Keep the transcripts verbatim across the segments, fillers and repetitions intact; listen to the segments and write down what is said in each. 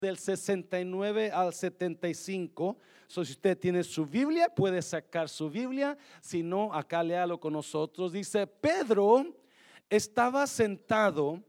del sesenta y nueve al setenta y cinco. So, si usted tiene su Biblia, puede sacar su Biblia. Si no, acá léalo con nosotros. Dice: Pedro estaba sentado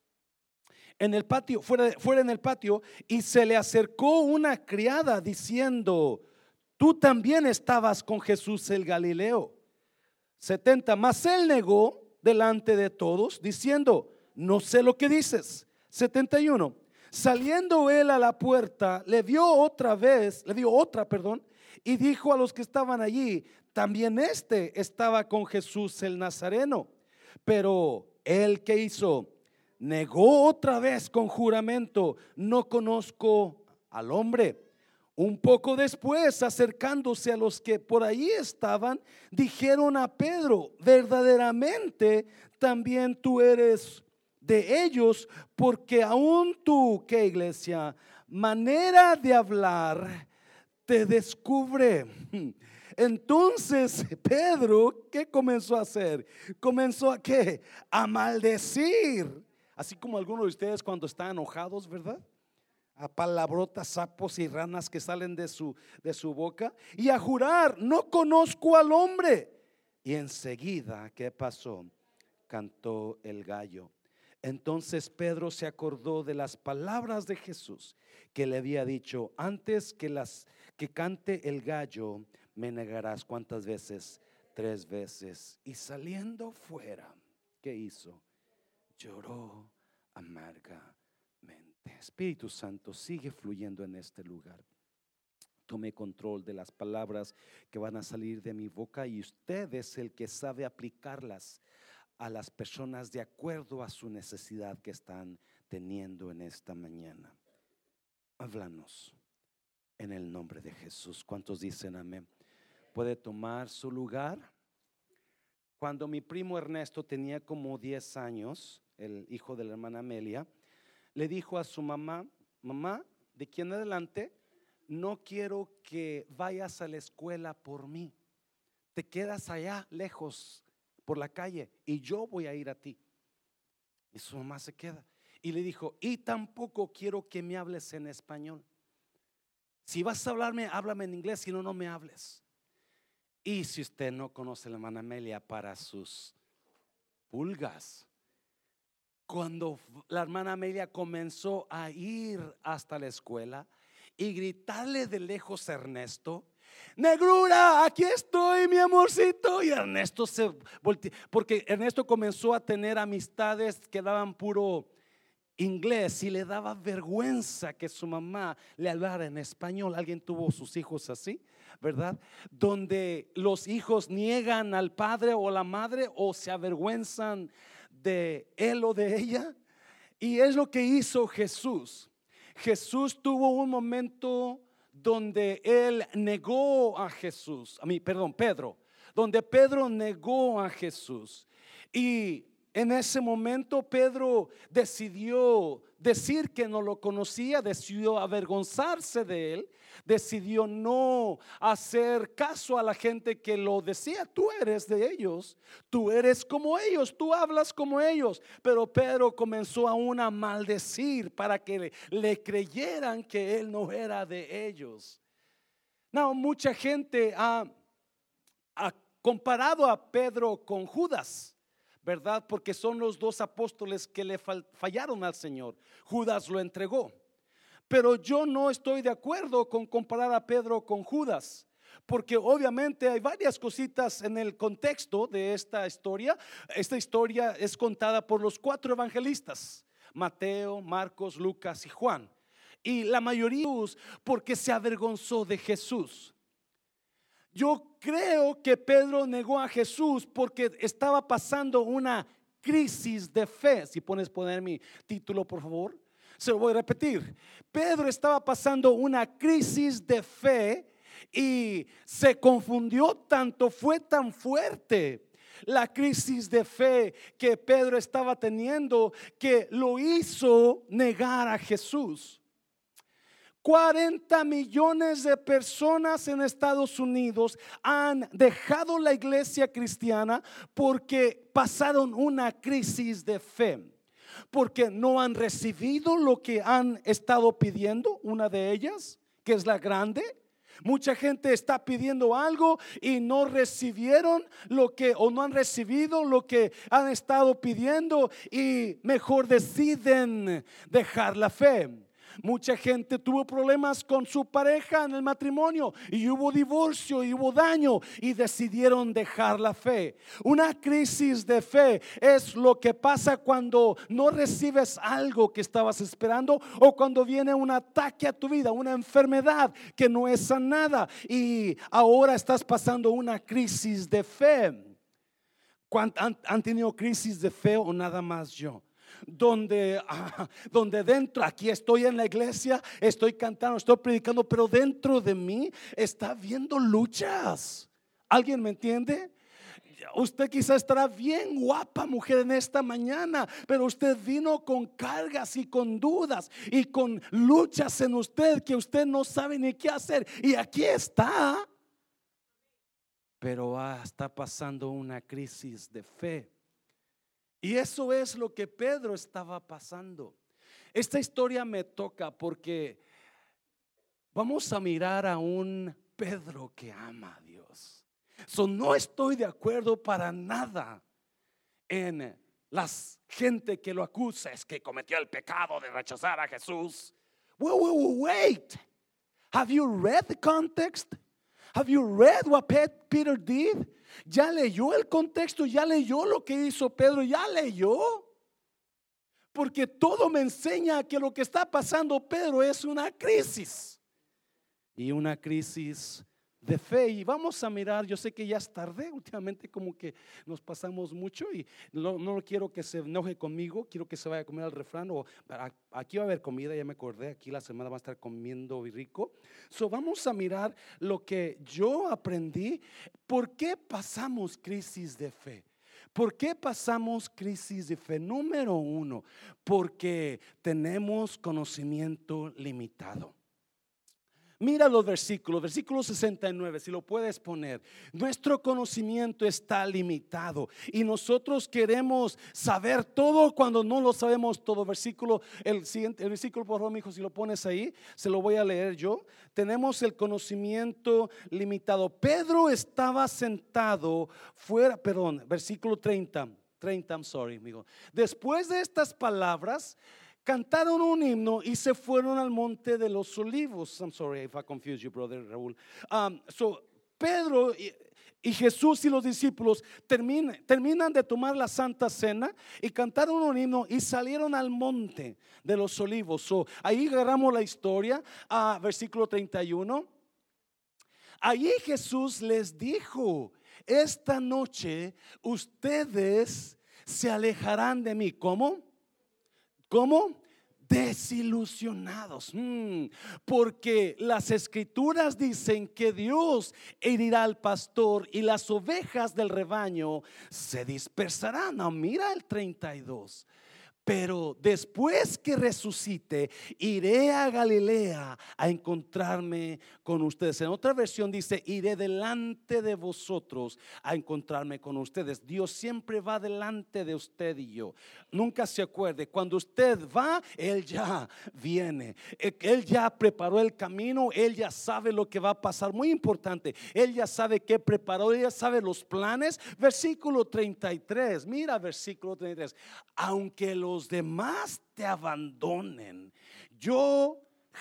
en el patio, fuera, fuera en el patio, y se le acercó una criada diciendo: tú también estabas con Jesús el Galileo. setenta. Mas él negó delante de todos, diciendo: no sé lo que dices. setenta y uno. Saliendo él a la puerta, le vio otra vez, le dio otra, perdón, y dijo a los que estaban allí: también este estaba con Jesús el Nazareno. Pero él, ¿qué hizo? Negó otra vez con juramento: no conozco al hombre. Un poco después, acercándose a los que por ahí estaban, dijeron a Pedro: verdaderamente también tú eres de ellos, porque aún tú, ¿qué, iglesia? Manera de hablar te descubre. Entonces Pedro, ¿qué comenzó a hacer? Comenzó a ¿qué? A maldecir, así como algunos de ustedes cuando están enojados, ¿verdad? A palabrotas, sapos y ranas que salen de su, de su boca, y a jurar: no conozco al hombre. Y enseguida, ¿qué pasó? Cantó el gallo. Entonces Pedro se acordó de las palabras de Jesús, que le había dicho: antes que, las, que cante el gallo, me negarás ¿cuántas veces? Tres veces. Y saliendo fuera, ¿qué hizo? Lloró amargamente. Espíritu Santo, sigue fluyendo en este lugar. Tome control de las palabras que van a salir de mi boca, y usted es el que sabe aplicarlas a las personas de acuerdo a su necesidad que están teniendo en esta mañana. Háblanos en el nombre de Jesús. ¿Cuántos dicen amén? Puede tomar su lugar. Cuando mi primo Ernesto tenía como diez años, el hijo de la hermana Amelia, le dijo a su mamá: mamá, de aquí en adelante no quiero que vayas a la escuela por mí. Te quedas allá lejos por la calle y yo voy a ir a ti. Y su mamá se queda y le dijo: y tampoco quiero que me hables en español. Si vas a hablarme, háblame en inglés, si no, no me hables. Y si usted no conoce a la hermana Amelia para sus pulgas, cuando la hermana Amelia comenzó a ir hasta la escuela y gritarle de lejos a Ernesto: negrura, aquí estoy, mi amorcito. Y Ernesto se volteó, porque Ernesto comenzó a tener amistades que daban puro inglés y le daba vergüenza que su mamá le hablara en español. ¿Alguien tuvo sus hijos así, verdad? Donde los hijos niegan al padre o la madre, o se avergüenzan de él o de ella. Y es lo que hizo Jesús. Jesús tuvo un momento donde él negó a Jesús, a mí, perdón, Pedro, donde Pedro negó a Jesús. Y en ese momento Pedro decidió decir que no lo conocía, decidió avergonzarse de él, decidió no hacer caso a la gente que lo decía: tú eres de ellos, tú eres como ellos, tú hablas como ellos. Pero Pedro comenzó aún a maldecir para que le, le creyeran que él no era de ellos. No, mucha gente ha, ha comparado a Pedro con Judas, ¿verdad? Porque son los dos apóstoles que le fallaron al Señor. Judas lo entregó. Pero yo no estoy de acuerdo con comparar a Pedro con Judas, porque obviamente hay varias cositas en el contexto de esta historia. Esta historia es contada por los cuatro evangelistas: Mateo, Marcos, Lucas y Juan. Y la mayoría, porque se avergonzó de Jesús. Yo creo que Pedro negó a Jesús porque estaba pasando una crisis de fe. Si pones poner mi título, por favor, se lo voy a repetir. Pedro estaba pasando una crisis de fe y se confundió tanto, fue tan fuerte la crisis de fe que Pedro estaba teniendo, que lo hizo negar a Jesús. cuarenta millones de personas en Estados Unidos han dejado la iglesia cristiana porque pasaron una crisis de fe. porque no han recibido lo que han estado pidiendo. Una de ellas, que es la grande. Mucha gente está pidiendo algo y no recibieron lo que, o no han recibido lo que han estado pidiendo, y mejor deciden dejar la fe. Mucha gente tuvo problemas con su pareja en el matrimonio y hubo divorcio y hubo daño y decidieron dejar la fe. Una crisis de fe es lo que pasa cuando no recibes algo que estabas esperando, o cuando viene un ataque a tu vida, una enfermedad que no es sanada y ahora estás pasando una crisis de fe. ¿Han, han tenido crisis de fe o nada más yo? Donde, ah, donde dentro, aquí estoy en la iglesia, estoy cantando, estoy predicando, pero dentro de mí está habiendo luchas. ¿Alguien me entiende? Usted quizás estará bien guapa, mujer, en esta mañana, pero usted vino con cargas y con dudas y con luchas en usted que usted no sabe ni qué hacer, y aquí está, pero ah, está pasando una crisis de fe. Y eso es lo que Pedro estaba pasando. Esta historia me toca porque vamos a mirar a un Pedro que ama a Dios. So, no estoy de acuerdo para nada en la gente que lo acusa, es que cometió el pecado de rechazar a Jesús. Wait, wait, wait. Have you read the context? Have you read what Peter did? ¿Ya leyó el contexto? ¿Ya leyó lo que hizo Pedro? ¿Ya leyó? Porque todo me enseña que lo que está pasando Pedro es una crisis, y una crisis de fe. Y vamos a mirar, yo sé que ya es tarde, últimamente como que nos pasamos mucho y no, no quiero que se enoje conmigo, quiero que se vaya a comer al refrán, o aquí va a haber comida, ya me acordé, aquí la semana va a estar comiendo rico. So vamos a mirar lo que yo aprendí. ¿Por qué pasamos crisis de fe? ¿Por qué pasamos crisis de fe? Número uno, porque tenemos conocimiento limitado. Mira los versículos, versículo sesenta y nueve, si lo puedes poner. Nuestro conocimiento está limitado y nosotros queremos saber todo cuando no lo sabemos todo. Versículo, el siguiente, el versículo, por favor, mi hijo, si lo pones ahí, se lo voy a leer yo. Tenemos el conocimiento limitado. Pedro estaba sentado fuera, perdón, versículo treinta, treinta, I'm sorry, amigo. Después de estas palabras, cantaron un himno y se fueron al monte de los olivos. I'm sorry if I confuse you, brother Raúl. Um, so Pedro y, y Jesús y los discípulos terminan, terminan de tomar la Santa Cena y cantaron un himno y salieron al monte de los olivos. So, ahí agarramos la historia a versículo treinta y uno. Allí Jesús les dijo: esta noche ustedes se alejarán de mí. ¿Cómo? ¿Cómo? Desilusionados, mm, porque las escrituras dicen que Dios herirá al pastor y las ovejas del rebaño se dispersarán. No, mira el treinta y dos. Pero después que resucite, iré a Galilea a encontrarme con ustedes. En otra versión dice: iré delante de vosotros a encontrarme con ustedes. Dios siempre va delante de usted y yo. Nunca se acuerde, cuando usted va, Él ya viene. Él ya preparó el camino, Él ya sabe lo que va a pasar. Muy importante, Él ya sabe qué preparó, Él ya sabe los planes. Versículo treinta y tres, mira versículo treinta y tres. Aunque los los demás te abandonen, yo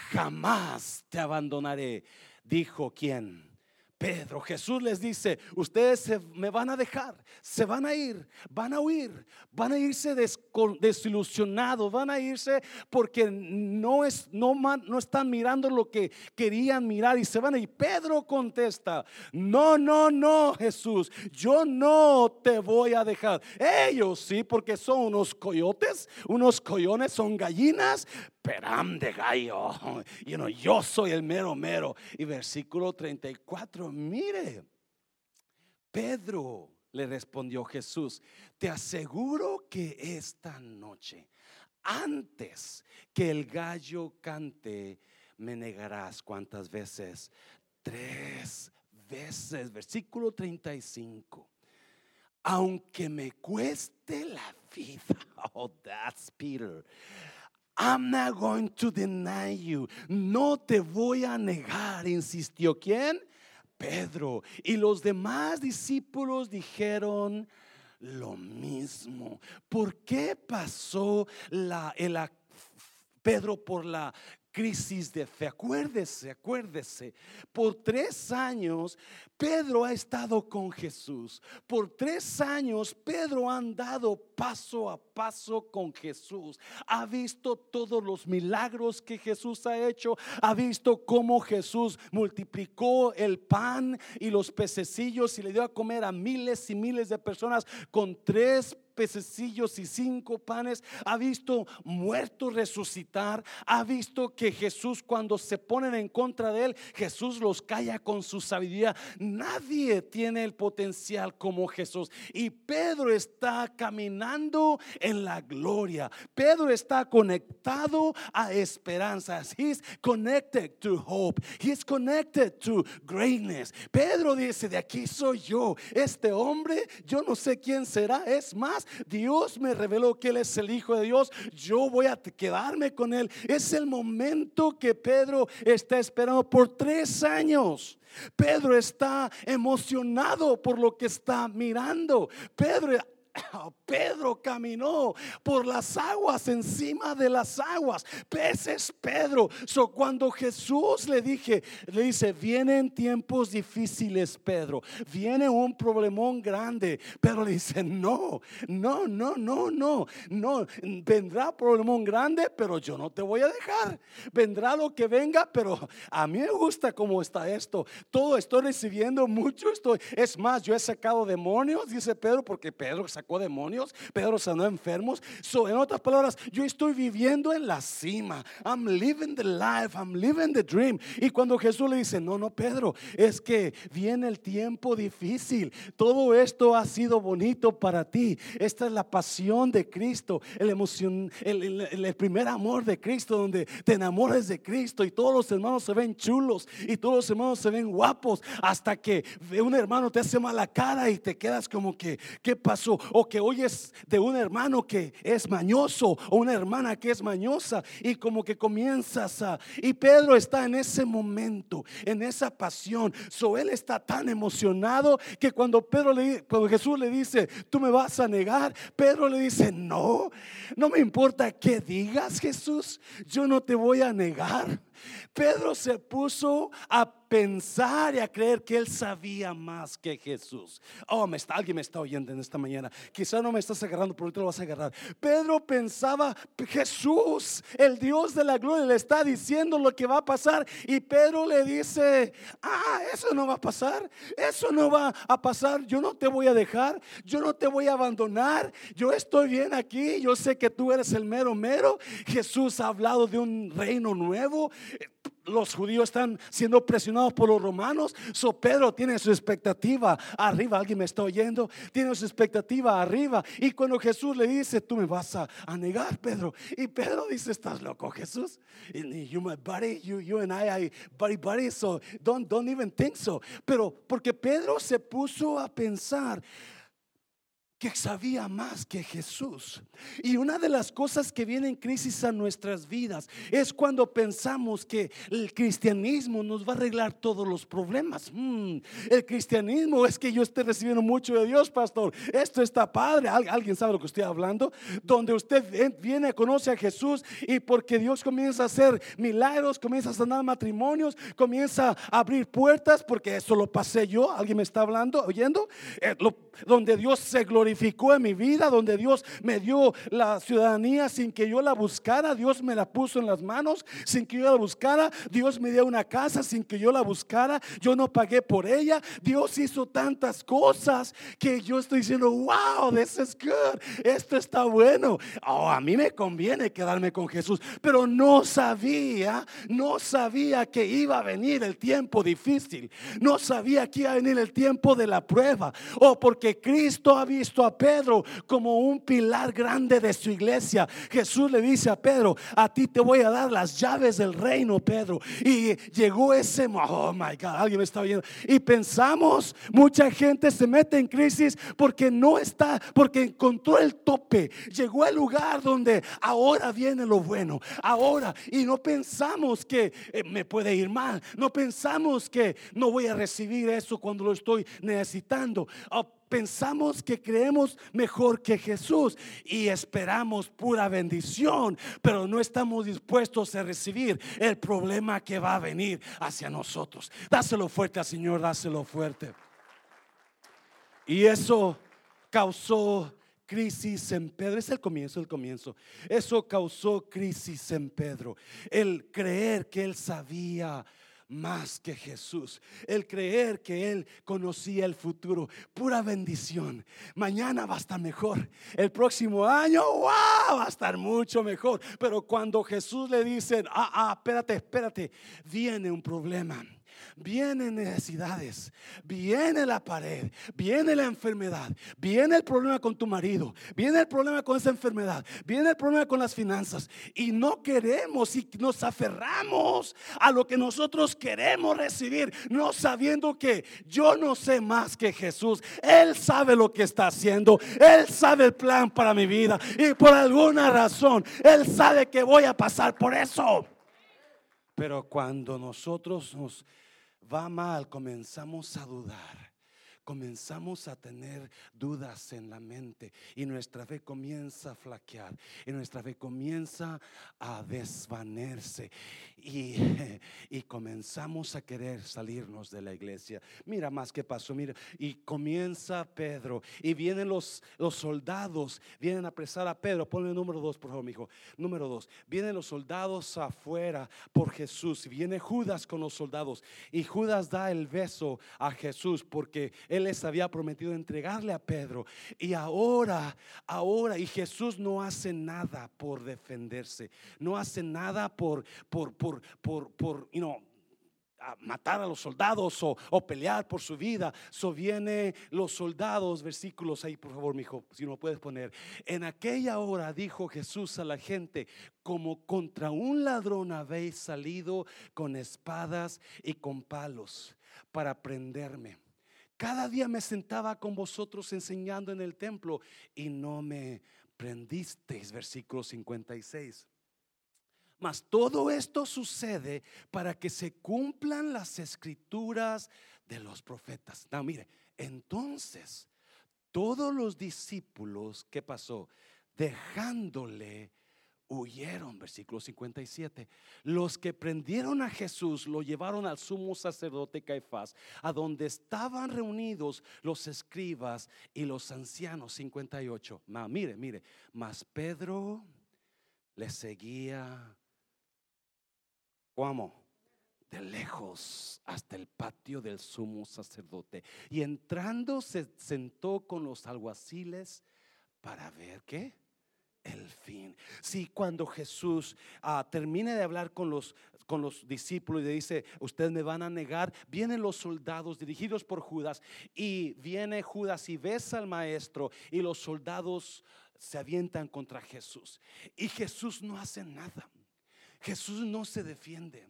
jamás te abandonaré. Dijo ¿quién? Pedro. Jesús les dice: ustedes se me van a dejar, se van a ir, van a huir, van a irse desilusionados, van a irse porque no, es, no, no están mirando lo que querían mirar y se van a ir. Pedro contesta: no, no, no, Jesús, yo no te voy a dejar. Ellos sí, porque son unos coyotes, unos coyones, son gallinas, pero I'm de gallo, you know, yo soy el mero mero. Y versículo treinta y cuatro, mire, Pedro le respondió Jesús: te aseguro que esta noche, antes que el gallo cante, me negarás. ¿Cuántas veces? Tres veces. Versículo treinta y cinco. aunque me cueste la vida. Oh, that's Peter. I'm not going to deny you. No te voy a negar, insistió. ¿Quién? Pedro. Y los demás discípulos dijeron lo mismo. ¿Por qué pasó la, el, Pedro por la crisis de fe? Acuérdese, acuérdese. Por tres años Pedro ha estado con Jesús. Por tres años Pedro ha andado paso a paso con Jesús. Ha visto todos los milagros que Jesús ha hecho. Ha visto cómo Jesús multiplicó el pan y los pececillos y le dio a comer a miles y miles de personas con tres pececillos y cinco panes. Ha visto muertos resucitar. Ha visto que Jesús, cuando se ponen en contra de él, Jesús los calla con su sabiduría. Nadie tiene el potencial como Jesús. Y Pedro está caminando en la gloria. Pedro está conectado a esperanzas. He's connected to hope. He's connected to greatness. Pedro dice: de aquí soy yo. Este hombre, yo no sé quién será. Es más, Dios me reveló que él es el Hijo de Dios. Yo voy a quedarme con él. Es el momento que Pedro está esperando por tres años. Pedro está emocionado por lo que está mirando. Pedro Pedro caminó por las aguas, encima de las aguas. Ese es Pedro. So, cuando Jesús le dije, le dice: vienen tiempos difíciles, Pedro, viene un problemón grande. Pedro le dice: no, no, no, no, no, no. Vendrá problemón grande, pero yo no te voy a dejar. Vendrá lo que venga, pero a mí me gusta cómo está esto. Todo estoy recibiendo mucho. Estoy, es más, yo he sacado demonios, dice Pedro, porque Pedro sacó demonios. Pedro sanó enfermos. So, en otras palabras, yo estoy viviendo en la cima. I'm living the life, I'm living the dream. Y cuando Jesús le dice: no, no, Pedro, es que viene el tiempo difícil. Todo esto ha sido bonito para ti. Esta es la pasión de Cristo, el emoción, el, el, el primer amor de Cristo, donde te enamoras de Cristo y todos los hermanos se ven chulos y todos los hermanos se ven guapos, hasta que un hermano te hace mala cara y te quedas como que ¿qué pasó? O que oyes de un hermano que es mañoso o una hermana que es mañosa, y como que comienzas a, y Pedro está en ese momento, en esa pasión. So, él está tan emocionado que cuando Pedro le, cuando Jesús le dice: tú me vas a negar, Pedro le dice: no, no me importa qué digas, Jesús, yo no te voy a negar. Pedro se puso a pensar y a creer que él sabía más que Jesús. Oh, me está, alguien me está oyendo en esta mañana. Quizá no me estás agarrando, pero ahorita lo vas a agarrar. Pedro pensaba: Jesús, el Dios de la gloria, le está diciendo lo que va a pasar. Y Pedro le dice: ah, eso no va a pasar. Eso no va a pasar. Yo no te voy a dejar. Yo no te voy a abandonar. Yo estoy bien aquí. Yo sé que tú eres el mero mero. Jesús ha hablado de un reino nuevo. Los judíos están siendo presionados por los romanos. So, Pedro tiene su expectativa arriba. ¿Alguien me está oyendo? Tiene su expectativa arriba. Y cuando Jesús le dice: tú me vas a, a negar, Pedro, y Pedro dice: ¿estás loco, Jesús? You my buddy, you, you and I, I buddy buddy, so don't, don't even think so. Pero porque Pedro se puso a pensar que sabía más que Jesús. Y una de las cosas que viene en crisis a nuestras vidas es cuando pensamos que el cristianismo nos va a arreglar todos los problemas. hmm, El cristianismo es que yo esté recibiendo mucho de Dios, pastor. Esto está padre. ¿Al- ¿Alguien sabe lo que estoy hablando? Donde usted viene, conoce a Jesús, y porque Dios comienza a hacer milagros, comienza a sanar matrimonios, comienza a abrir puertas, porque eso lo pasé yo. ¿Alguien me está hablando, oyendo? Eh, lo, donde Dios se glorificó en mi vida, donde Dios me dio la ciudadanía sin que yo la buscara. Dios me la puso en las manos sin que yo la buscara. Dios me dio una casa sin que yo la buscara. Yo no pagué por ella. Dios hizo tantas cosas que yo estoy diciendo: wow, this is good. Esto está bueno. Oh, a mí me conviene quedarme con Jesús. Pero no sabía, no sabía que iba a venir el tiempo difícil. No sabía que iba a venir el tiempo de la prueba. Oh, porque Cristo ha visto puesto a Pedro como un pilar grande de su iglesia. Jesús le dice a Pedro: a ti te voy a dar las llaves del reino, Pedro. Y llegó ese, oh my God, alguien me está oyendo. Y pensamos, mucha gente se mete en crisis porque no está, porque encontró el tope, llegó al lugar donde ahora viene lo bueno, ahora, y no pensamos que eh, me puede ir mal, no pensamos que no voy a recibir eso cuando lo estoy necesitando. Oh, pensamos que creemos mejor que Jesús y esperamos pura bendición, pero no estamos dispuestos a recibir el problema que va a venir hacia nosotros. Dáselo fuerte al Señor, dáselo fuerte. Y eso causó crisis en Pedro. Es el comienzo, el comienzo. Eso causó crisis en Pedro. El creer que él sabía más que Jesús, el creer que él conocía el futuro. Pura bendición. Mañana va a estar mejor, el próximo año, wow, va a estar mucho mejor. Pero cuando Jesús le dice: ah, ah, espérate, espérate, viene un problema, vienen necesidades, viene la pared, viene la enfermedad, viene el problema con tu marido, viene el problema con esa enfermedad, viene el problema con las finanzas, y no queremos y nos aferramos a lo que nosotros queremos recibir, no sabiendo que yo no sé más que Jesús. Él sabe lo que está haciendo, Él sabe el plan para mi vida, y por alguna razón Él sabe que voy a pasar por eso. Pero cuando nosotros nos va mal, comenzamos a dudar, comenzamos a tener dudas en la mente, y nuestra fe comienza a flaquear, y nuestra fe comienza a desvanecerse, y, y comenzamos a querer salirnos de la iglesia. Mira más que pasó, mira, y comienza Pedro, y vienen los, los soldados, vienen a apresar a Pedro. Ponle el número dos, por favor, mijo. Número dos, vienen los soldados afuera por Jesús, viene Judas con los soldados, y Judas da el beso a Jesús porque él les había prometido entregarle a Pedro. Y ahora, ahora, y Jesús no hace nada por defenderse, no hace nada por, por, por, por, por, you know, a matar a los soldados o, o pelear por su vida. So viene los soldados, versículos ahí, por favor, mijo, si no puedes poner. En aquella hora dijo Jesús a la gente: como contra un ladrón habéis salido con espadas y con palos para prenderme. Cada día me sentaba con vosotros enseñando en el templo y no me prendisteis. Versículo cincuenta y seis. Mas todo esto sucede para que se cumplan las escrituras de los profetas. No, mire, entonces todos los discípulos, ¿qué pasó? Dejándole, huyeron. Versículo cincuenta y siete. Los que prendieron a Jesús lo llevaron al sumo sacerdote Caifás, a donde estaban reunidos los escribas y los ancianos. cincuenta y ocho. Ma, mire, mire, mas Pedro le seguía, ¿cómo? De lejos hasta el patio del sumo sacerdote, y entrando se sentó con los alguaciles para ver ¿qué? El fin. Si sí, cuando Jesús uh, termine de hablar con los, con los discípulos y le dice: ustedes me van a negar, vienen los soldados dirigidos por Judas, y viene Judas y besa al maestro, y los soldados se avientan contra Jesús, y Jesús no hace nada. Jesús no se defiende.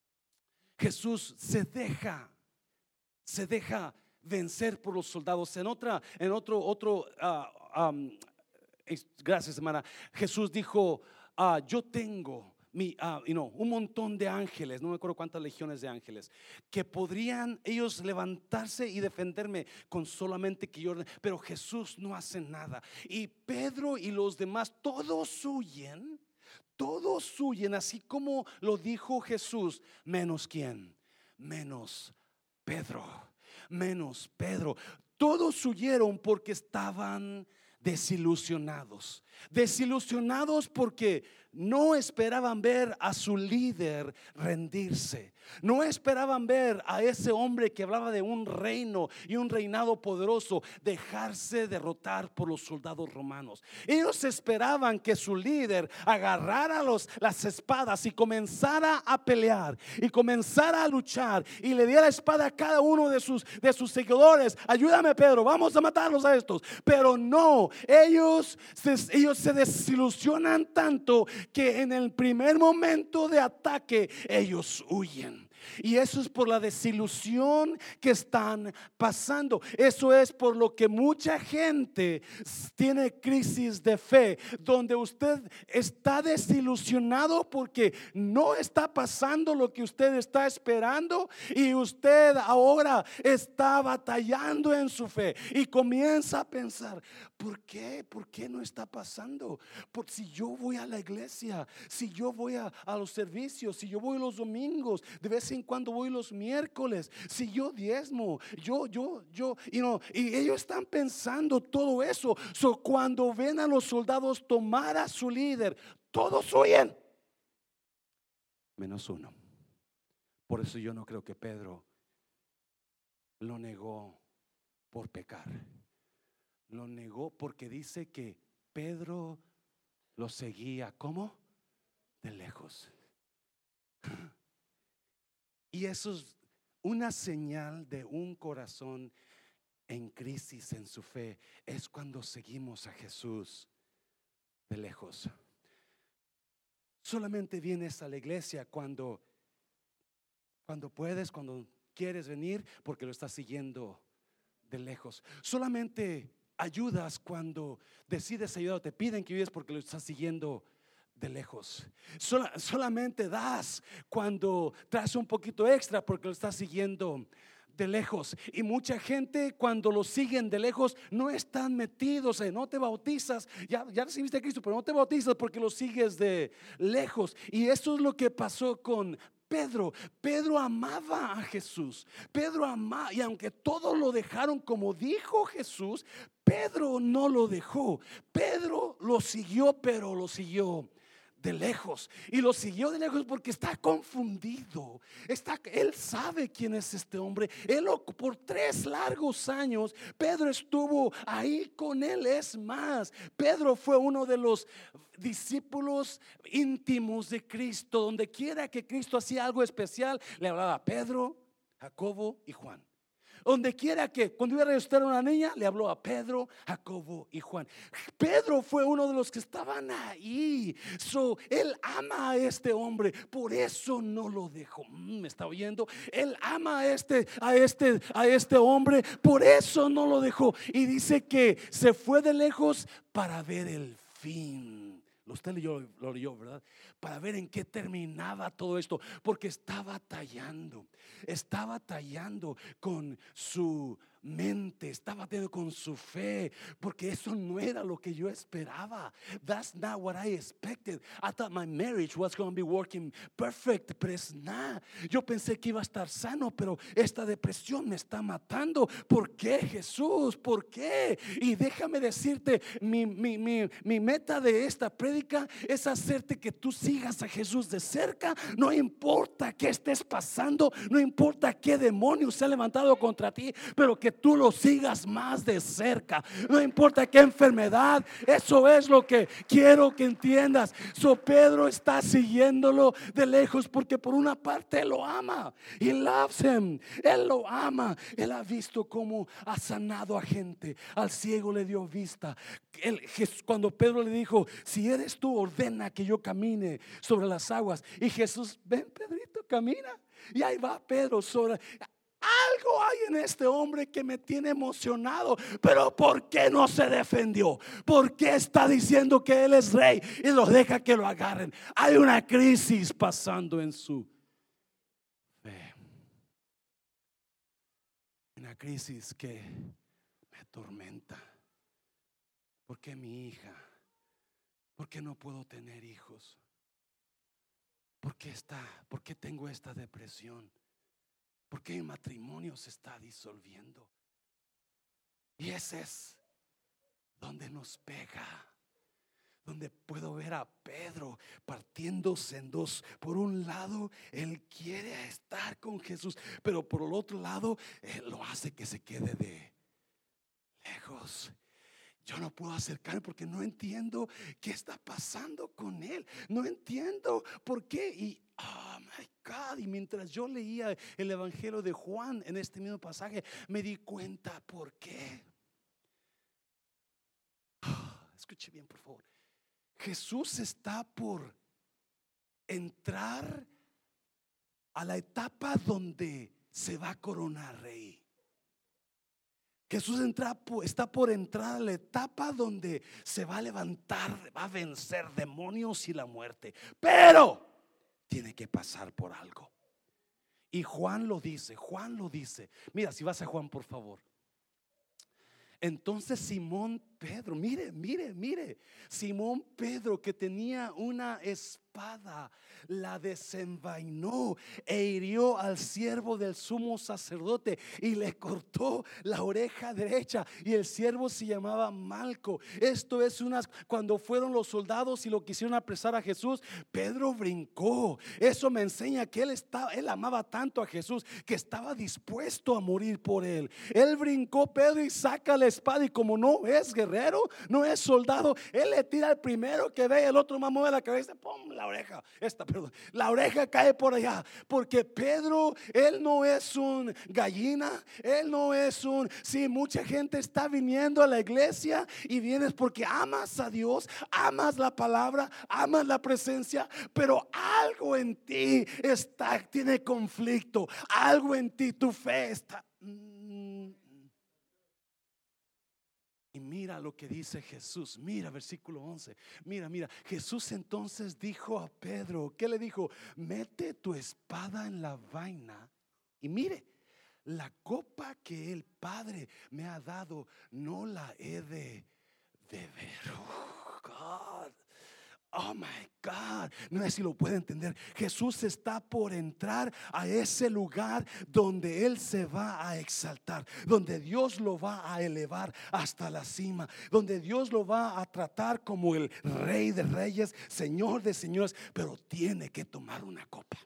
Jesús se deja, se deja vencer por los soldados. En otra, en otro, otro, uh, um, gracias, hermana. Jesús dijo: uh, yo tengo mi, uh, you know, un montón de ángeles, no me acuerdo cuántas legiones de ángeles, que podrían ellos levantarse y defenderme con solamente que yo. Pero Jesús no hace nada. Y Pedro y los demás, todos huyen. Todos huyen, así como lo dijo Jesús, menos quién, menos Pedro, menos Pedro. Todos huyeron porque estaban desilusionados. Desilusionados porque no esperaban ver a su líder rendirse. No esperaban ver a ese hombre que hablaba de un reino y un reinado poderoso dejarse derrotar por los soldados romanos. Ellos esperaban que su líder agarrara los, las espadas y comenzara a pelear y comenzara a luchar y le diera la espada a cada uno de sus, de sus seguidores. Ayúdame, Pedro, vamos a matarlos a estos. Pero no, ellos se, ellos se desilusionan tanto que en el primer momento de ataque ellos huyen. Y eso es por la desilusión que están pasando. Eso es por lo que mucha gente tiene crisis de fe, donde usted está desilusionado porque no está pasando lo que usted está esperando, y usted ahora está batallando en su fe y comienza a pensar: ¿por qué? ¿Por qué no está pasando? Por si yo voy a la iglesia, si yo voy a, a los servicios, si yo voy los domingos, de vez en cuando voy los miércoles, si yo diezmo, yo, yo, yo, you know, y ellos están pensando todo eso. So, cuando ven a los soldados tomar a su líder, todos huyen, menos uno. Por eso yo no creo que Pedro lo negó por pecar. Lo negó porque dice que Pedro lo seguía, ¿cómo? De lejos. Y eso es una señal de un corazón en crisis en su fe. Es cuando seguimos a Jesús de lejos. Solamente vienes a la iglesia cuando Cuando puedes, cuando quieres venir, porque lo estás siguiendo de lejos. Solamente ayudas cuando decides ayudar, te piden que ayudes porque lo estás siguiendo de lejos. Sol, solamente das cuando traes un poquito extra porque lo estás siguiendo de lejos. Y mucha gente, cuando lo siguen de lejos, no están metidos en, no te bautizas, ya, ya recibiste a Cristo, pero no te bautizas porque lo sigues de lejos. Y eso es lo que pasó con Pedro. Pedro amaba a Jesús. Pedro amaba, y aunque todos lo dejaron como dijo Jesús, Pedro no lo dejó. Pedro lo siguió, pero lo siguió de lejos. Y lo siguió de lejos porque está confundido. Está, él sabe quién es este hombre. Él por tres largos años Pedro estuvo ahí con él. Es más, Pedro fue uno de los discípulos íntimos de Cristo. Donde quiera que Cristo hacía algo especial, le hablaba a Pedro, Jacobo y Juan. Donde quiera que, cuando iba a resucitar a una niña, le habló a Pedro, Jacobo y Juan. Pedro fue uno de los que estaban ahí. So, él ama a este hombre, por eso no lo dejó. ¿Me está oyendo? Él ama a este, a este, a este hombre, por eso no lo dejó. Y dice que se fue de lejos para ver el fin. Usted leyó, lo leyó, ¿verdad? Para ver en qué terminaba todo esto, porque estaba batallando, estaba batallando con su mente, estaba batallando con su fe, porque eso no era lo que yo esperaba. That's not what I expected. I thought my marriage was going to be working perfect, pero es nada. Yo pensé que iba a estar sano, pero esta depresión me está matando. ¿Por qué, Jesús? ¿Por qué? Y déjame decirte, mi, mi, mi, mi meta de esta prédica es hacerte que tú sigas a Jesús de cerca. No importa qué estés pasando, no importa qué demonio se ha levantado contra ti, pero que tú lo sigas más de cerca. No importa qué enfermedad. Eso es lo que quiero que entiendas. So Pedro está siguiéndolo de lejos porque por una parte él lo ama. He loves him. Él lo ama. Él ha visto cómo ha sanado a gente. Al ciego le dio vista. Él, cuando Pedro le dijo: si eres tú, ordena que yo camine sobre las aguas. Y Jesús: ven, Pedrito, camina. Y ahí va Pedro sobre. Algo hay en este hombre que me tiene emocionado. Pero ¿por qué no se defendió? ¿Por qué está diciendo que él es rey y los deja que lo agarren? Hay una crisis pasando en su fe. Una crisis que me atormenta. ¿Por qué mi hija? ¿Por qué no puedo tener hijos? ¿Por qué está? ¿Por qué tengo esta depresión? ¿Por qué mi matrimonio se está disolviendo? Y ese es donde nos pega, donde puedo ver a Pedro partiéndose en dos. Por un lado, él quiere estar con Jesús, pero por el otro lado, él lo hace que se quede de lejos. Yo no puedo acercarme porque no entiendo qué está pasando con él. No entiendo por qué. Y oh my God, y mientras yo leía el evangelio de Juan en este mismo pasaje, me di cuenta por qué. Oh, escuche bien, por favor. Jesús está por entrar a la etapa donde se va a coronar rey. Jesús entra, está por entrar a la etapa donde se va a levantar, va a vencer demonios y la muerte, pero tiene que pasar por algo. Y Juan lo dice, Juan lo dice. Mira, si vas a Juan, por favor. Entonces Simón Pedro, mire, mire, mire, Simón Pedro, que tenía una espada, la desenvainó e hirió al siervo del sumo sacerdote y le cortó la oreja derecha, y el siervo se llamaba Malco. Esto es unas, cuando fueron los soldados y lo quisieron apresar a Jesús, Pedro brincó. Eso me enseña que él estaba, él amaba tanto a Jesús que estaba dispuesto a morir por él. Él brincó, Pedro, y saca la espada, y como no es guerrero, no es soldado, él le tira al primero que ve, el otro más mueve la cabeza, pum, la oreja, esta, perdón, la oreja cae por allá, porque Pedro, él no es un gallina, él no es un, sí, mucha gente está viniendo a la iglesia y vienes porque amas a Dios, amas la palabra, amas la presencia, pero algo en ti está, tiene conflicto, algo en ti, tu fe está. Mm, Y mira lo que dice Jesús. Mira versículo once. Mira, mira. Jesús entonces dijo a Pedro, ¿qué le dijo? Mete tu espada en la vaina. Y mire, la copa que el Padre me ha dado, no la he de beber. Oh, God. Oh my God, no sé si lo puede entender. Jesús está por entrar a ese lugar donde Él se va a exaltar, donde Dios lo va a elevar hasta la cima, donde Dios lo va a tratar como el Rey de Reyes, Señor de Señores, pero tiene que tomar una copa.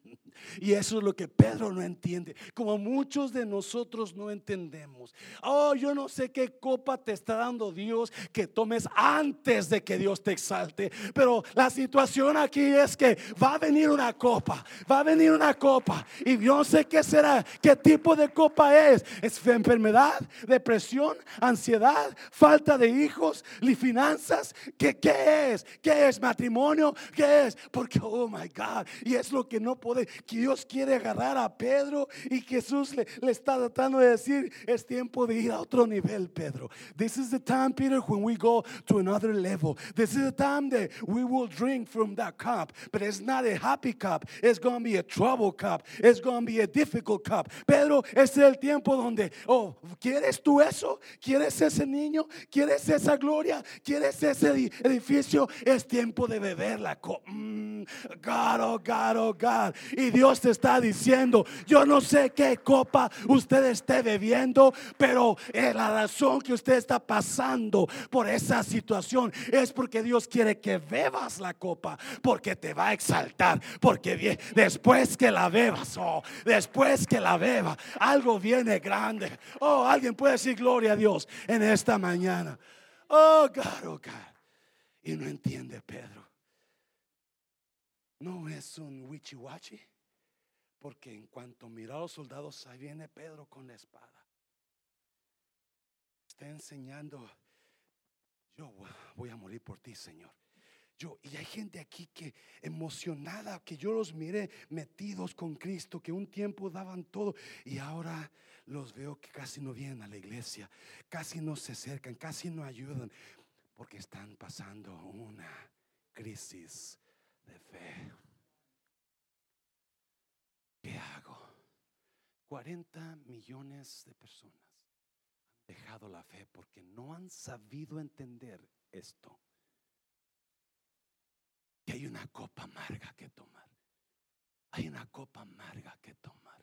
Y eso es lo que Pedro no entiende, como muchos de nosotros no entendemos. Oh, yo no sé qué copa te está dando Dios que tomes antes de que Dios te exalte, pero la situación aquí es que va a venir una copa, va a venir una copa, y yo no sé qué será, qué tipo de copa es. Es enfermedad, depresión, ansiedad, falta de hijos, y finanzas. ¿Qué, qué es? ¿Qué es matrimonio? ¿Qué es? Porque oh my God, y es lo que no puede, que Dios quiere agarrar a Pedro, y Jesús le, le está tratando de decir, es tiempo de ir a otro nivel, Pedro. This is the time, Peter, when we go to another level. This is the time that we will drink from that cup, but it's not a happy cup. It's going to be a trouble cup. It's going to be a difficult cup. Pedro, este es el tiempo donde, oh, ¿quieres tú eso? ¿Quieres ese niño? ¿Quieres esa gloria? ¿Quieres ese edificio? Es tiempo de beber la copa. Mm, God, oh God, oh God. Y Dios te está diciendo, yo no sé qué copa usted esté bebiendo, pero eh, la razón que usted está pasando por esa situación es porque Dios quiere que bebas la copa, porque te va a exaltar, porque bien, después que la bebas, oh, después que la beba, algo viene grande. Oh, alguien puede decir gloria a Dios en esta mañana. Oh God, oh God. Y no entiende Pedro. No es un wichiwachi, porque en cuanto miró a los soldados, ahí viene Pedro con la espada. Está enseñando, yo voy a morir por ti, Señor. Yo, y hay gente aquí que emocionada, que yo los miré metidos con Cristo, que un tiempo daban todo y ahora los veo que casi no vienen a la iglesia, casi no se acercan, casi no ayudan, porque están pasando una crisis de fe. ¿Qué hago? cuarenta millones de personas han dejado la fe porque no han sabido entender esto, que hay una copa amarga que tomar. Hay una copa amarga que tomar.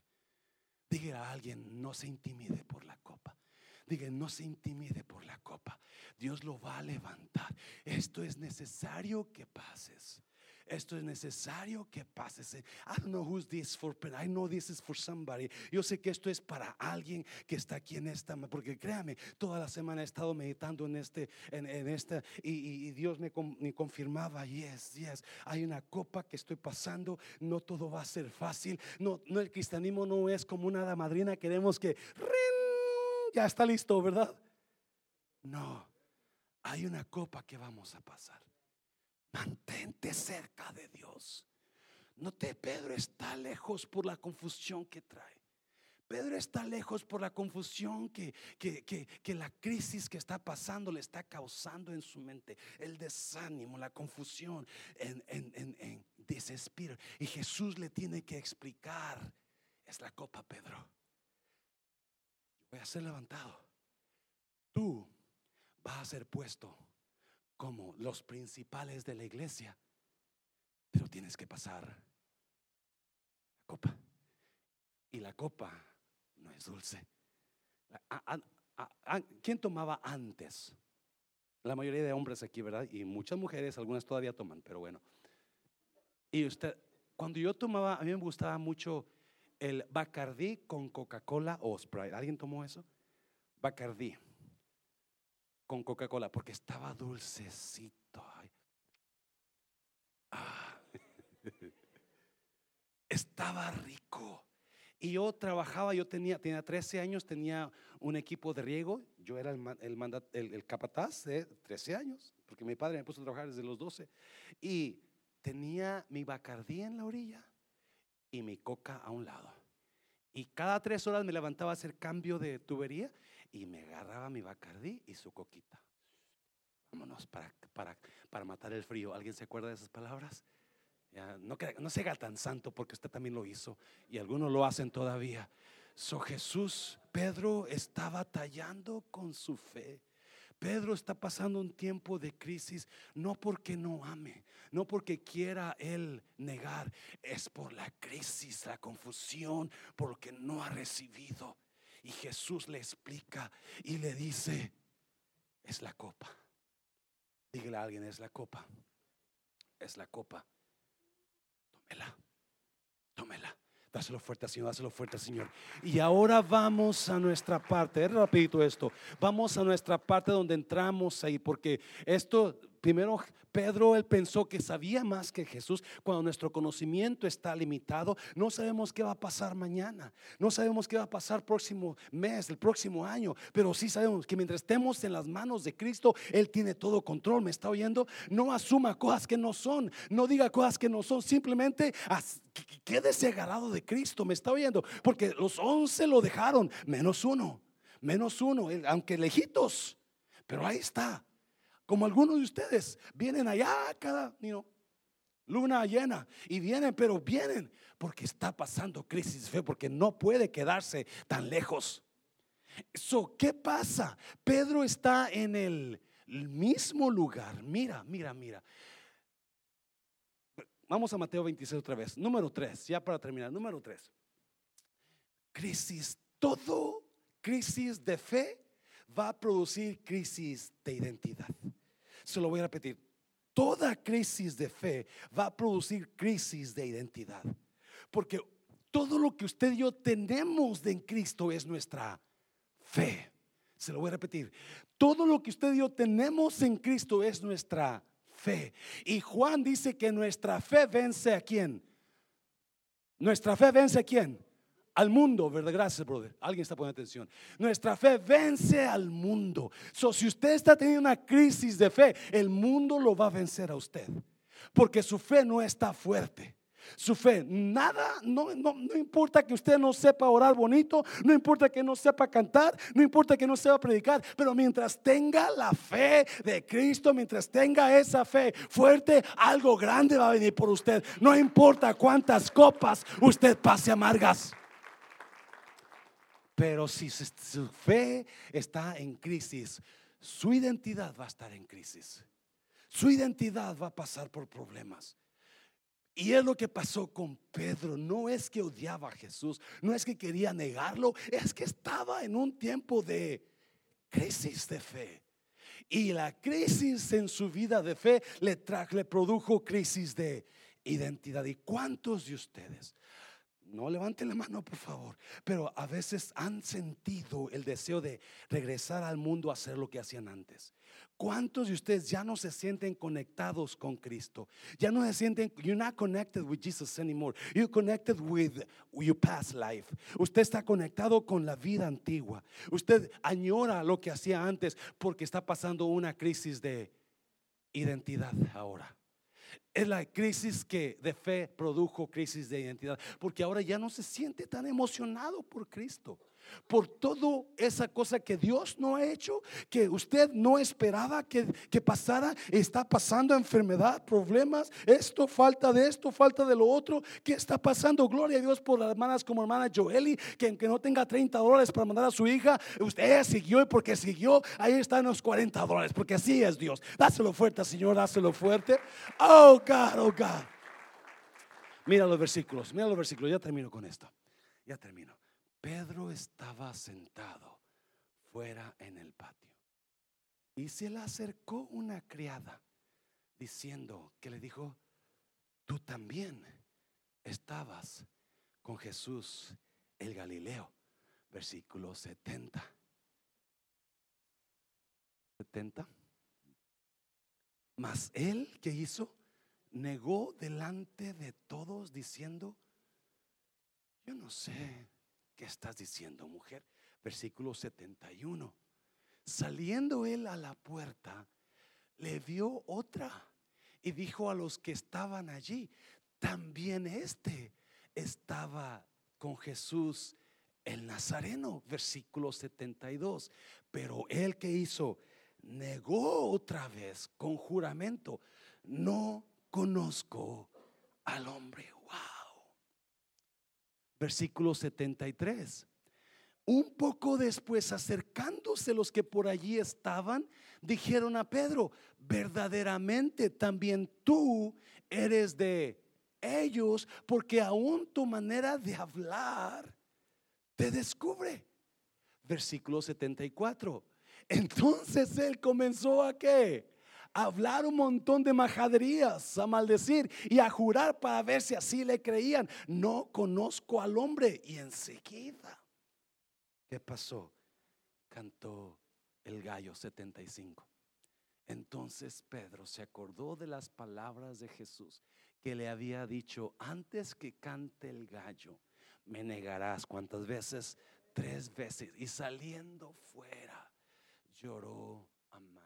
Diga a alguien, no se intimide por la copa. Diga, no se intimide por la copa. Dios lo va a levantar. Esto es necesario que pases. Esto es necesario que pases. I don't know who's this for, but I know this is for somebody. Yo sé que esto es para alguien que está aquí en esta, porque créame, toda la semana he estado meditando en este, en, en esta, y, y, y Dios me, me confirmaba, yes, yes, hay una copa que estoy pasando. No todo va a ser fácil. No, no, el cristianismo no es como una hada madrina. Queremos que ¡rin! Ya está listo, ¿verdad? No, hay una copa que vamos a pasar. Mantente cerca de Dios. Note, Pedro está lejos por la confusión que trae. Pedro está lejos por la confusión que, que, que, que la crisis que está pasando le está causando en su mente. El desánimo, la confusión, en, en, en, en desespero. Y Jesús le tiene que explicar: es la copa, Pedro. Voy a ser levantado. Tú vas a ser puesto como los principales de la iglesia, pero tienes que pasar la copa. Y la copa no es dulce. a, a, a, ¿Quién tomaba antes? La mayoría de hombres aquí, ¿verdad? Y muchas mujeres, algunas todavía toman, pero bueno. Y usted, cuando yo tomaba, a mí me gustaba mucho el Bacardí con Coca-Cola o Sprite. ¿Alguien tomó eso? Bacardí con Coca-Cola, porque estaba dulcecito. Ah. Estaba rico. Y yo trabajaba, yo tenía, tenía trece años, tenía un equipo de riego. Yo era el, el, mandat, el, el capataz de trece años, porque mi padre me puso a trabajar desde los doce. Y tenía mi Bacardí en la orilla y mi coca a un lado. Y cada tres horas me levantaba a hacer cambio de tubería y me agarraba mi Bacardí y su coquita. Vámonos para, para, para matar el frío. ¿Alguien se acuerda de esas palabras? Ya, no, no se haga tan santo, porque usted también lo hizo y algunos lo hacen todavía. So Jesús, Pedro está batallando con su fe. Pedro está pasando un tiempo de crisis, no porque no ame, no porque quiera él negar, es por la crisis, la confusión, porque no ha recibido. Y Jesús le explica y le dice: es la copa. Dígale a alguien: es la copa. Es la copa. Tómela, tómela. Dáselo fuerte, Señor, dáselo fuerte, Señor. Y ahora vamos a nuestra parte. Es rapidito esto. Vamos a nuestra parte donde entramos ahí, porque esto, primero Pedro, él pensó que sabía más que Jesús. Cuando nuestro conocimiento está limitado, no sabemos qué va a pasar mañana, no sabemos qué va a pasar próximo mes, el próximo año, pero sí sabemos que mientras estemos en las manos de Cristo, Él tiene todo control. ¿Me está oyendo? No asuma cosas que no son, no diga cosas que no son, simplemente quédese agarrado de Cristo. ¿Me está oyendo? Porque los once lo dejaron, menos uno, menos uno, aunque lejitos, pero ahí está. Como algunos de ustedes vienen allá cada you know, luna llena y vienen, pero vienen porque está pasando crisis de fe, porque no puede quedarse tan lejos. So, ¿qué pasa? Pedro está en el mismo lugar. Mira, mira, mira. Vamos a Mateo veintiséis otra vez. Número tres, ya para terminar. Número tres. Crisis, todo crisis de fe va a producir crisis de identidad. Se lo voy a repetir. Toda crisis de fe va a producir crisis de identidad, porque todo lo que usted y yo tenemos de en Cristo es nuestra fe. Se lo voy a repetir. Todo lo que usted y yo tenemos en Cristo es nuestra fe. Y Juan dice que nuestra fe vence ¿a quién? Nuestra fe vence ¿a quién? Al mundo, ¿verdad? Gracias, brother. Alguien está poniendo atención. Nuestra fe vence al mundo. So, si usted está teniendo una crisis de fe, el mundo lo va a vencer a usted, porque su fe no está fuerte. Su fe, nada, no, no, no importa que usted no sepa orar bonito, no importa que no sepa cantar, no importa que no sepa predicar, pero mientras tenga la fe de Cristo, mientras tenga esa fe fuerte, algo grande va a venir por usted. No importa cuántas copas usted pase amargas. Pero si su fe está en crisis, su identidad va a estar en crisis. Su identidad va a pasar por problemas. Y es lo que pasó con Pedro. No es que odiaba a Jesús, no es que quería negarlo, es que estaba en un tiempo de crisis de fe. Y la crisis en su vida de fe le, tra- le produjo crisis de identidad. ¿Y cuántos de ustedes? No levanten la mano, por favor, pero a veces han sentido el deseo de regresar al mundo a hacer lo que hacían antes. ¿Cuántos de ustedes ya no se sienten conectados con Cristo? Ya no se sienten, you're not connected with Jesus anymore. You're connected with your past life. Usted está conectado con la vida antigua. Usted añora lo que hacía antes porque está pasando una crisis de identidad ahora. Es la crisis que de fe produjo crisis de identidad, porque ahora ya no se siente tan emocionado por Cristo, por toda esa cosa que Dios no ha hecho, que usted no esperaba que, que pasara. Está pasando enfermedad, problemas, esto, falta de esto, falta de lo otro. ¿Qué está pasando? Gloria a Dios por las hermanas como hermana Joeli, que aunque no tenga treinta dólares para mandar a su hija, usted siguió, y porque siguió, ahí están los cuarenta dólares, porque así es Dios. Dáselo fuerte, Señor, dáselo fuerte. Oh God, oh God. Mira los versículos, mira los versículos. Ya termino con esto, ya termino. Pedro estaba sentado fuera en el patio y se le acercó una criada diciendo, que le dijo: tú también estabas con Jesús el Galileo. Versículo setenta. setenta. Mas él, ¿qué hizo? Negó delante de todos diciendo: yo no sé ¿qué estás diciendo, mujer? Versículo setenta y uno. Saliendo él a la puerta, le vio otra y dijo a los que estaban allí: también este estaba con Jesús el Nazareno. Versículo setenta y dos. Pero él, ¿qué hizo? Negó otra vez con juramento: no conozco al hombre. Versículo setenta y tres. Un poco después, acercándose los que por allí estaban, dijeron a Pedro: verdaderamente también tú eres de ellos, porque aún tu manera de hablar te descubre. Versículo setenta y cuatro. Entonces él comenzó a ¿qué? A hablar un montón de majaderías, a maldecir y a jurar para ver si así le creían: no conozco al hombre. Y enseguida, ¿qué pasó? Cantó el gallo. setenta y cinco. Entonces Pedro se acordó de las palabras de Jesús, que le había dicho: antes que cante el gallo, me negarás. ¿Cuántas veces? Tres veces. Y saliendo fuera, lloró amargamente.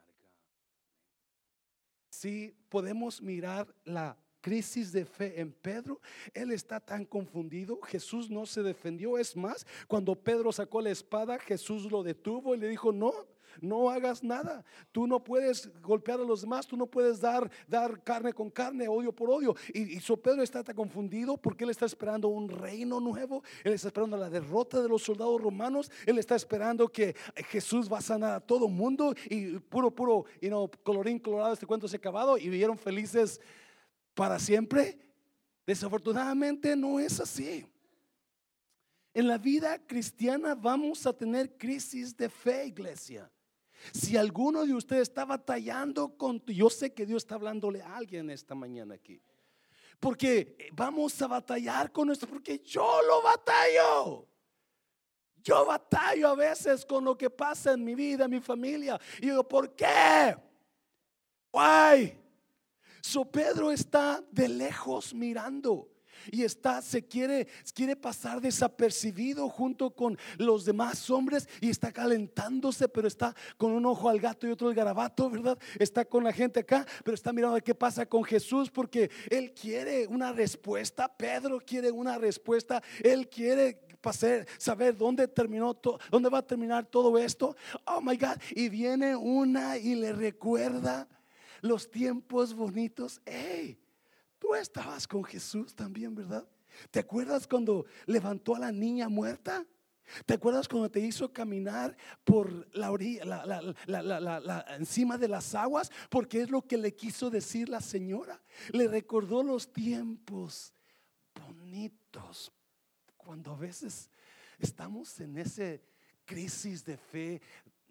Si podemos mirar la crisis de fe en Pedro, él está tan confundido. Jesús no se defendió. Es más, cuando Pedro sacó la espada, Jesús lo detuvo y le dijo: no, no hagas nada. Tú no puedes golpear a los demás. Tú no puedes dar, dar carne con carne, odio por odio. Y, y so Pedro está tan confundido porque él está esperando un reino nuevo. Él está esperando la derrota de los soldados romanos. Él está esperando que Jesús va a sanar a todo mundo. Y puro, puro, you know, colorín colorado, este cuento se ha acabado y vivieron felices para siempre. Desafortunadamente no es así. En la vida cristiana vamos a tener crisis de fe, iglesia. Si alguno de ustedes está batallando con, yo sé que Dios está hablándole a alguien esta mañana aquí, porque vamos a batallar con esto, porque yo lo batallo. Yo batallo a veces con lo que pasa en mi vida, en mi familia. Y digo: ¿por qué? Why? So Pedro está de lejos mirando y está, se quiere, quiere pasar desapercibido junto con los demás hombres y está calentándose, pero está con un ojo al gato y otro al garabato, ¿verdad? Está con la gente acá, pero está mirando qué pasa con Jesús, porque él quiere una respuesta. Pedro quiere una respuesta. Él quiere pasar, saber dónde terminó to, dónde va a terminar todo esto. Oh my God. Y viene una y le recuerda los tiempos bonitos. Hey, tú estabas con Jesús también, ¿verdad? ¿Te acuerdas cuando levantó a la niña muerta? ¿Te acuerdas cuando te hizo caminar por la orilla, la, la, la, la, la, la, encima de las aguas? Porque es lo que le quiso decir la señora. Le recordó los tiempos bonitos. Cuando a veces estamos en esa crisis de fe,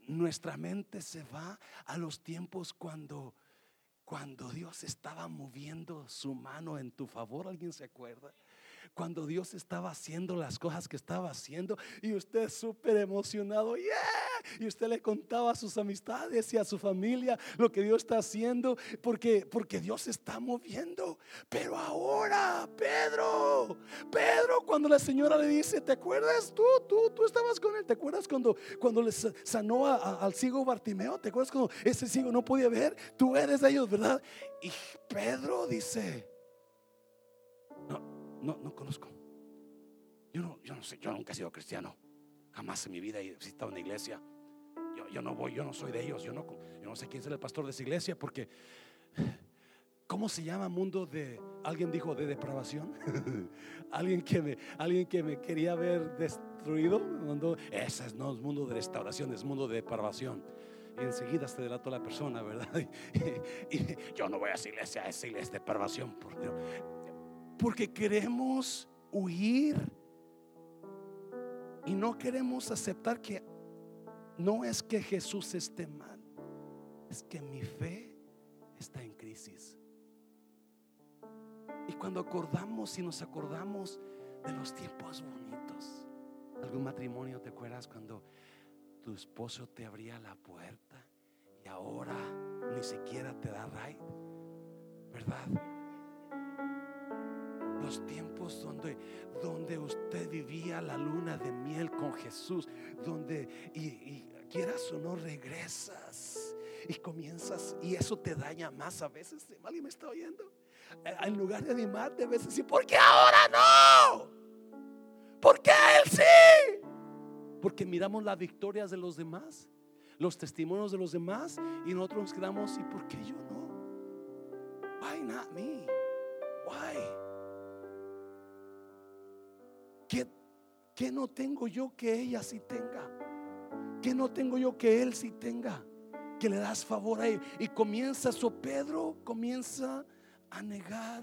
nuestra mente se va a los tiempos cuando, cuando Dios estaba moviendo su mano en tu favor. ¿Alguien se acuerda? Cuando Dios estaba haciendo las cosas que estaba haciendo y usted súper emocionado, yeah, y usted le contaba a sus amistades y a su familia lo que Dios está haciendo, porque, porque Dios se está moviendo. Pero ahora, Pedro, Pedro, cuando la señora le dice, ¿te acuerdas? Tú, tú, tú estabas con él. ¿Te acuerdas cuando, cuando le sanó a, a, al ciego Bartimeo? ¿Te acuerdas cuando ese ciego no podía ver? Tú eres de ellos, ¿verdad? Y Pedro dice, no, no, no conozco. Yo no, yo no sé, yo nunca he sido cristiano. Jamás en mi vida he visitado una iglesia. Yo, yo no voy, yo no soy de ellos. Yo no, yo no sé quién es el pastor de esa iglesia, porque ¿cómo se llama mundo de? Alguien dijo de depravación. alguien que me, alguien que me quería ver destruido me mandó, ese no es mundo de restauración, es mundo de depravación. Y enseguida se delató la persona, ¿verdad? y, y yo no voy a esa iglesia, esa iglesia de depravación, por Dios. Porque queremos huir y no queremos aceptar que no es que Jesús esté mal, es que mi fe está en crisis. Y cuando acordamos y nos acordamos de los tiempos bonitos, algún matrimonio, ¿te acuerdas cuando tu esposo te abría la puerta y ahora ni siquiera te da ride, ¿verdad? Los tiempos donde, donde usted vivía la luna de miel con Jesús, donde y, y quieras o no regresas y comienzas, y eso te daña más a veces. ¿Alguien me está oyendo? En lugar de animarte, a veces decir, ¿por qué ahora no? ¿Por qué él sí? Porque miramos las victorias de los demás, los testimonios de los demás, y nosotros nos quedamos, ¿y por qué yo no? Why not me? Why? ¿Qué, ¿Qué no tengo yo que ella sí tenga? ¿Qué no tengo yo que él sí tenga? Que le das favor a él. Y comienza, so Pedro comienza a negar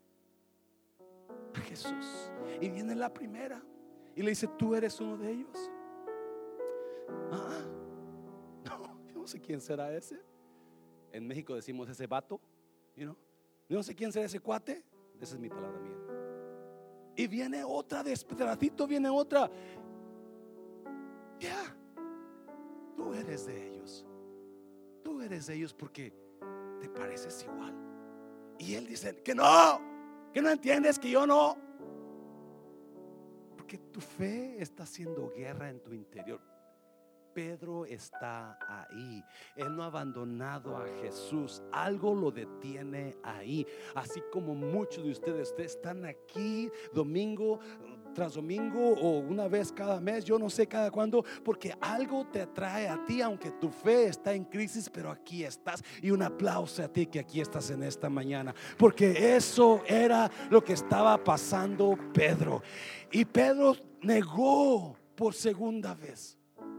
a Jesús. Y viene la primera y le dice, ¿tú eres uno de ellos? Ah, no, yo no sé quién será ese. En México decimos ese vato, you know? Yo no sé quién será ese cuate. Esa es mi palabra mía. Y viene otra, después de ratito viene otra. Ya, yeah, tú eres de ellos. Tú eres de ellos porque te pareces igual. Y él dice que no, que no entiendes, que yo no. Porque tu fe está haciendo guerra en tu interior. Pedro está ahí. Él no ha abandonado a Jesús. Algo lo detiene ahí. Así como muchos de ustedes, ustedes están aquí domingo tras domingo o una vez cada mes, yo no sé cada cuándo, porque algo te atrae a ti, aunque tu fe está en crisis, pero aquí estás. Y un aplauso a ti que aquí estás en esta mañana, porque eso era lo que estaba pasando Pedro. Y Pedro negó por segunda vez.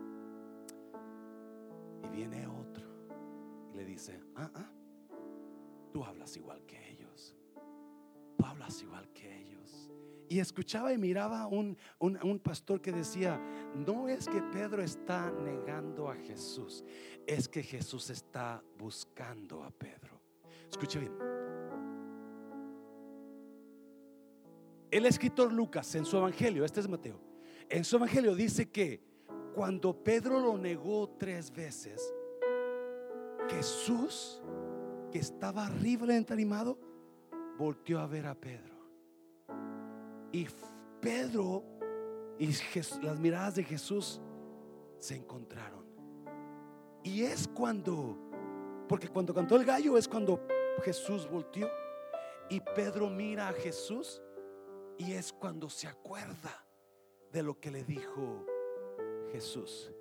Y viene otro y le dice, ah, ah, tú hablas igual que ellos. Tú hablas igual que ellos. Y escuchaba y miraba un, un, un pastor que decía, no es que Pedro está negando a Jesús, es que Jesús está buscando a Pedro. Escuche bien. El escritor Lucas en su evangelio, este es Mateo, en su evangelio dice que cuando Pedro lo negó tres veces, Jesús, que estaba arriba del entarimado, volteó a ver a Pedro. Y Pedro y Jesús, las miradas de Jesús se encontraron. Y es cuando, porque cuando cantó el gallo es cuando Jesús volteó y Pedro mira a Jesús, y es cuando se acuerda de lo que le dijo Jesús.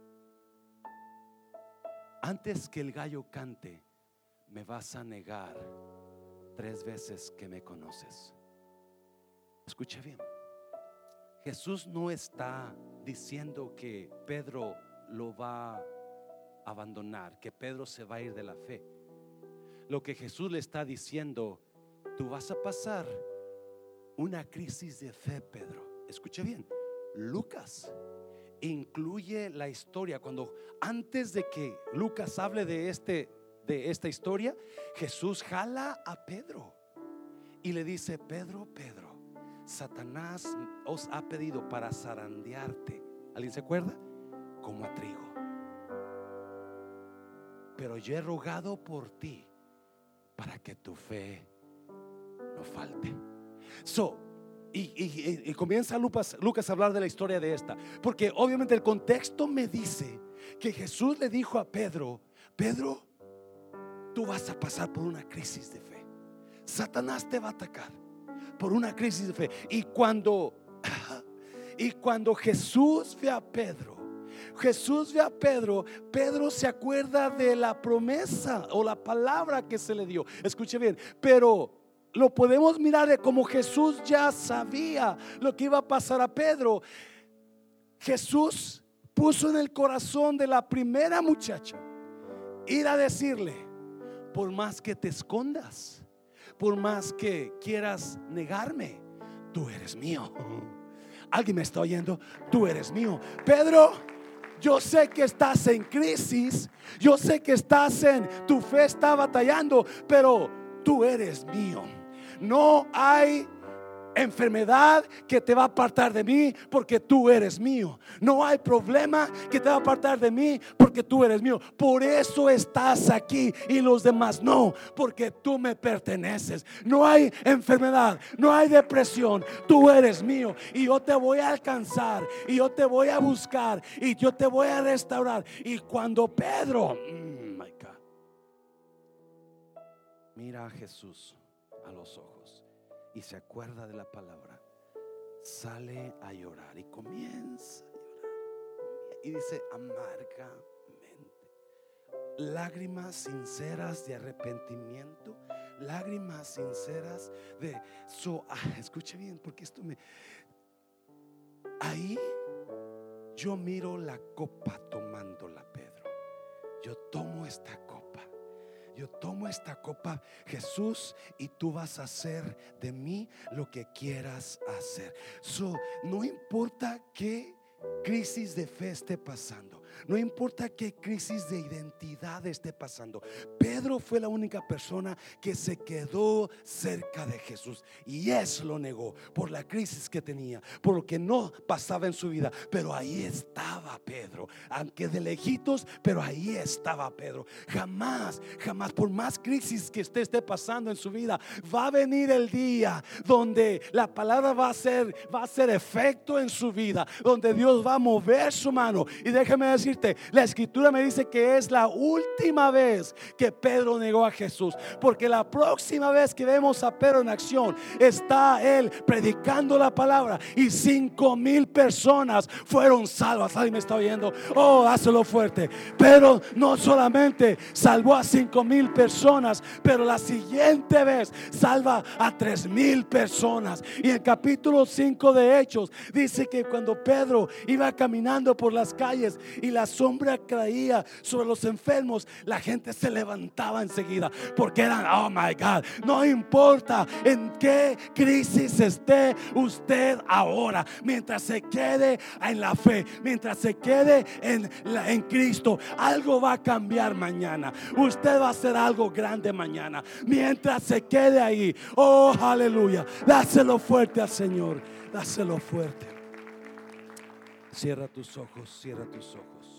Antes que el gallo cante, me vas a negar tres veces que me conoces. Escuche bien. Jesús no está diciendo que Pedro lo va a abandonar, que Pedro se va a ir de la fe. Lo que Jesús le está diciendo, tú vas a pasar una crisis de fe, Pedro. Escuche bien. Lucas incluye la historia. Cuando antes de que Lucas hable de este de esta historia, Jesús jala a Pedro y le dice: Pedro, Pedro, Satanás os ha pedido para zarandearte. ¿Alguien se acuerda? Como a trigo, pero yo he rogado por ti para que tu fe no falte. So, y, y, y comienza Lucas, Lucas a hablar de la historia de esta, porque obviamente el contexto me dice que Jesús le dijo a Pedro: Pedro, tú vas a pasar por una crisis de fe. Satanás te va a atacar por una crisis de fe. Y cuando y cuando Jesús ve a Pedro, Jesús ve a Pedro, Pedro se acuerda de la promesa o la palabra que se le dio. Escuche bien, pero lo podemos mirar de como Jesús ya sabía lo que iba a pasar a Pedro. Jesús puso en el corazón de la primera muchacha ir a decirle: por más que te escondas, por más que quieras negarme, tú eres mío. ¿Alguien me está oyendo? Tú eres mío. Pedro, yo sé que estás en crisis, yo sé que estás en, tu fe está batallando, pero tú eres mío. No hay enfermedad que te va a apartar de mí, porque tú eres mío. No hay problema que te va a apartar de mí, porque tú eres mío. Por eso estás aquí y los demás no, porque tú me perteneces. No hay enfermedad, no hay depresión, tú eres mío, y yo te voy a alcanzar, y yo te voy a buscar, y yo te voy a restaurar. Y cuando Pedro mm, my God, mira a Jesús a los ojos y se acuerda de la palabra, sale a llorar y comienza a llorar y dice amargamente, lágrimas sinceras de arrepentimiento, lágrimas sinceras de so, ah, escuche bien, porque esto me, ahí yo miro la copa tomándola, Pedro. Yo tomo esta copa, yo tomo esta copa, Jesús, y tú vas a hacer de mí lo que quieras hacer. So, no importa qué crisis de fe esté pasando, no importa qué crisis de identidad esté pasando, Pedro fue la única persona que se quedó cerca de Jesús, y eso lo negó por la crisis que tenía, por lo que no pasaba en su vida. Pero ahí estaba Pedro, aunque de lejitos, pero ahí estaba Pedro. Jamás, jamás, por más crisis que usted esté pasando en su vida, va a venir el día donde la palabra va a ser, va a hacer efecto en su vida, donde Dios va a mover su mano. Y déjame decirte, la escritura me dice que es la última vez que Pedro negó a Jesús, porque la próxima vez que vemos a Pedro en acción, está él predicando la palabra y cinco mil personas fueron salvas. ¿Alguien me está oyendo? Oh, hazlo fuerte. Pedro no solamente salvó a cinco mil personas, pero la siguiente vez salva a tres mil personas. Y en capítulo cinco de Hechos dice que cuando Pedro iba caminando por las calles y la sombra caía sobre los enfermos, la gente se levantaba enseguida, porque eran, oh my God, no importa en qué crisis esté usted ahora, mientras se quede en la fe, mientras se quede en, la, en Cristo, algo va a cambiar mañana. Usted va a hacer algo grande mañana, mientras se quede ahí. Oh, aleluya. Dáselo fuerte al Señor, dáselo fuerte. Cierra tus ojos, cierra tus ojos.